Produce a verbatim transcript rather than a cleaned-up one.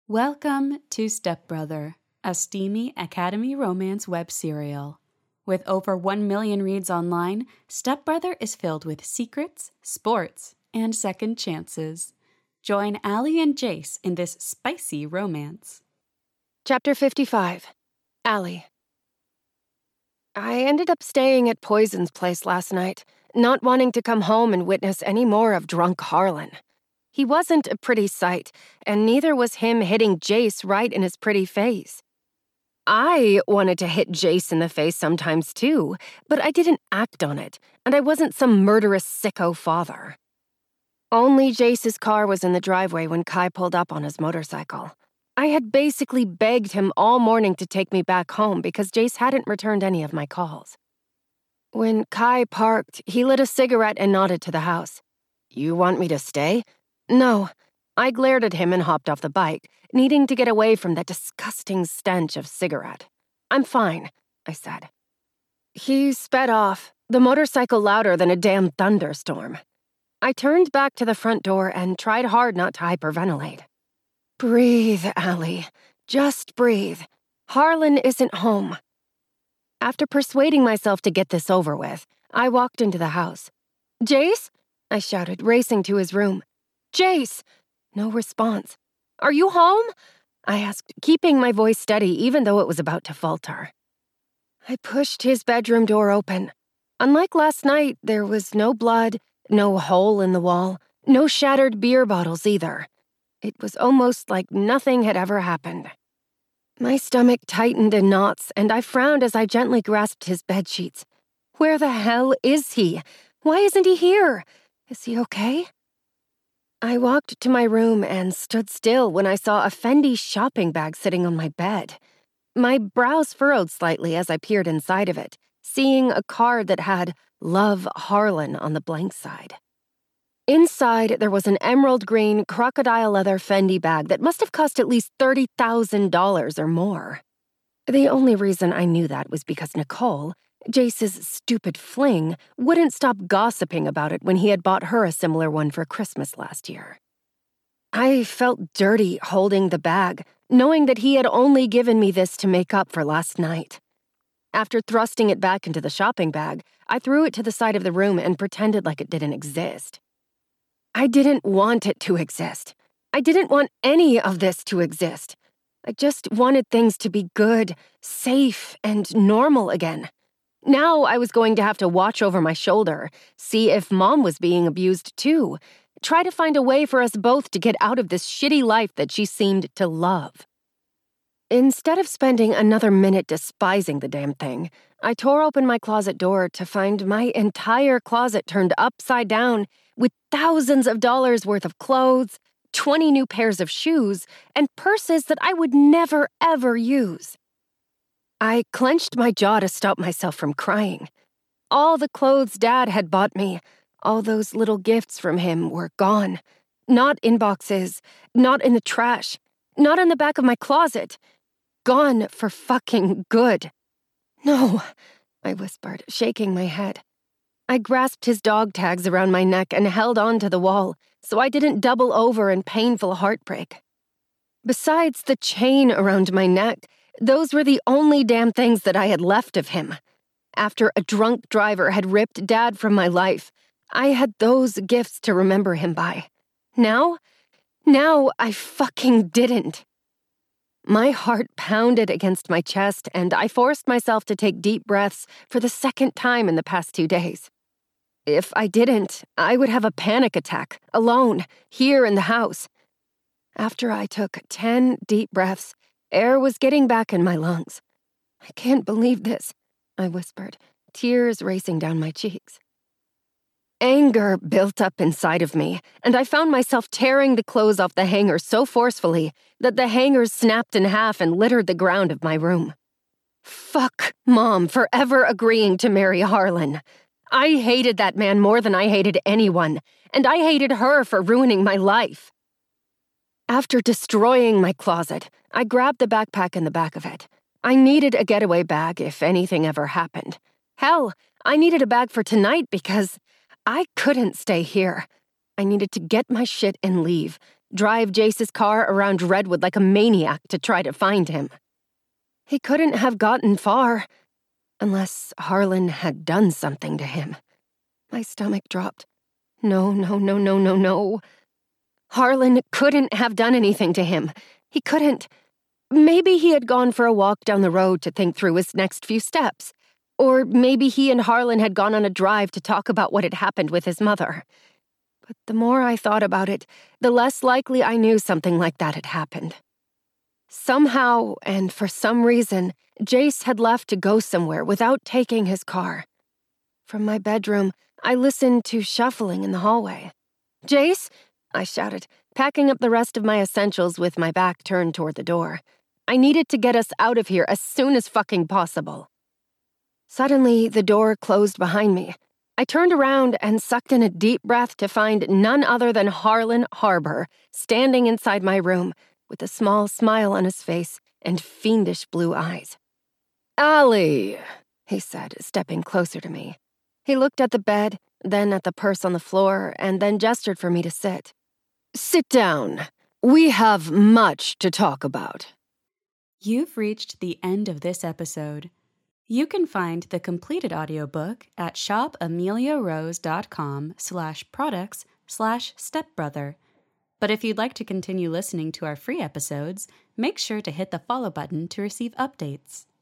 Welcome to Stepbrother, a steamy Academy romance web serial. With over one million reads online, Stepbrother is filled with secrets, sports, and second chances. Join Allie and Jace in this spicy romance. Chapter fifty-five. Allie. I ended up staying at Poison's place last night, not wanting to come home and witness any more of drunk Harlan. He wasn't a pretty sight, and neither was him hitting Jace right in his pretty face. I wanted to hit Jace in the face sometimes too, but I didn't act on it, and I wasn't some murderous sicko father. Only Jace's car was in the driveway when Kai pulled up on his motorcycle. I had basically begged him all morning to take me back home because Jace hadn't returned any of my calls. When Kai parked, he lit a cigarette and nodded to the house. "You want me to stay?" "No." I glared at him and hopped off the bike, needing to get away from that disgusting stench of cigarette. "I'm fine," I said. He sped off, the motorcycle louder than a damn thunderstorm. I turned back to the front door and tried hard not to hyperventilate. "Breathe, Allie. Just breathe. Harlan isn't home." After persuading myself to get this over with, I walked into the house. "Jace?" I shouted, racing to his room. "Jace!" No response. "Are you home?" I asked, keeping my voice steady even though it was about to falter. I pushed his bedroom door open. Unlike last night, there was no blood, no hole in the wall, no shattered beer bottles either. It was almost like nothing had ever happened. My stomach tightened in knots, and I frowned as I gently grasped his bedsheets. Where the hell is he? Why isn't he here? Is he okay? I walked to my room and stood still when I saw a Fendi shopping bag sitting on my bed. My brows furrowed slightly as I peered inside of it, seeing a card that had "Love Harlan" on the blank side. Inside, there was an emerald green crocodile leather Fendi bag that must have cost at least thirty thousand dollars or more. The only reason I knew that was because Nicole, Jace's stupid fling, wouldn't stop gossiping about it when he had bought her a similar one for Christmas last year. I felt dirty holding the bag, knowing that he had only given me this to make up for last night. After thrusting it back into the shopping bag, I threw it to the side of the room and pretended like it didn't exist. I didn't want it to exist. I didn't want any of this to exist. I just wanted things to be good, safe, and normal again. Now I was going to have to watch over my shoulder, see if Mom was being abused too, try to find a way for us both to get out of this shitty life that she seemed to love. Instead of spending another minute despising the damn thing, I tore open my closet door to find my entire closet turned upside down with thousands of dollars worth of clothes, twenty new pairs of shoes, and purses that I would never, ever use. I clenched my jaw to stop myself from crying. All the clothes Dad had bought me, all those little gifts from him were gone. Not in boxes, not in the trash, not in the back of my closet. Gone for fucking good. "No," I whispered, shaking my head. I grasped his dog tags around my neck and held on to the wall so I didn't double over in painful heartbreak. Besides the chain around my neck, those were the only damn things that I had left of him. After a drunk driver had ripped Dad from my life, I had those gifts to remember him by. Now, now I fucking didn't. My heart pounded against my chest, and I forced myself to take deep breaths for the second time in the past two days. If I didn't, I would have a panic attack, alone, here in the house. After I took ten deep breaths, air was getting back in my lungs. "I can't believe this," I whispered, tears racing down my cheeks. Anger built up inside of me, and I found myself tearing the clothes off the hanger so forcefully that the hangers snapped in half and littered the ground of my room. Fuck Mom for ever agreeing to marry Harlan. I hated that man more than I hated anyone, and I hated her for ruining my life. After destroying my closet, I grabbed the backpack in the back of it. I needed a getaway bag if anything ever happened. Hell, I needed a bag for tonight because I couldn't stay here. I needed to get my shit and leave, drive Jace's car around Redwood like a maniac to try to find him. He couldn't have gotten far, unless Harlan had done something to him. My stomach dropped. No, no, no, no, no, no. Harlan couldn't have done anything to him. He couldn't. Maybe he had gone for a walk down the road to think through his next few steps. Or maybe he and Harlan had gone on a drive to talk about what had happened with his mother. But the more I thought about it, the less likely I knew something like that had happened. Somehow, and for some reason, Jace had left to go somewhere without taking his car. From my bedroom, I listened to shuffling in the hallway. "Jace?" I shouted, packing up the rest of my essentials with my back turned toward the door. I needed to get us out of here as soon as fucking possible. Suddenly, the door closed behind me. I turned around and sucked in a deep breath to find none other than Harlan Harbor standing inside my room with a small smile on his face and fiendish blue eyes. "Allie," he said, stepping closer to me. He looked at the bed, then at the purse on the floor, and then gestured for me to sit. "Sit down. We have much to talk about." You've reached the end of this episode. You can find the completed audiobook at shopameliarose.com slash products slash stepbrother. But if you'd like to continue listening to our free episodes, make sure to hit the follow button to receive updates.